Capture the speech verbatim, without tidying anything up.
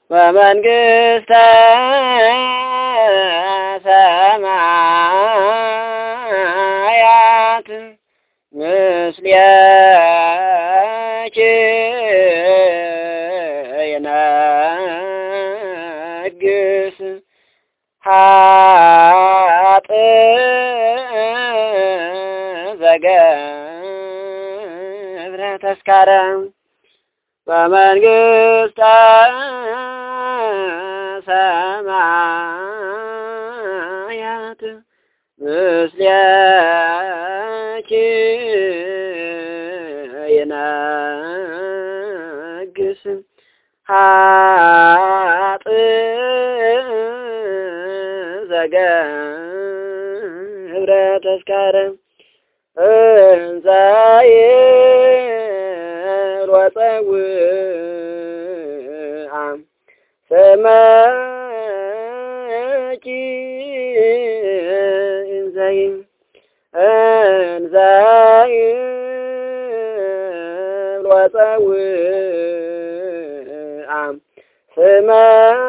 ወመንግሥተ ሰማያት ምስሌኪ ይነግስ ኃጥእ ዘገብረ ተስካረ ወመንግሥተ ሰማያት ምስሌኪ ይነግስ ኃጥእ ዘገብረ ተስካረ እንዘ ይሮጠውአ ስመኪ እንዘ እንዘ ይሮጠውአ ስመኪ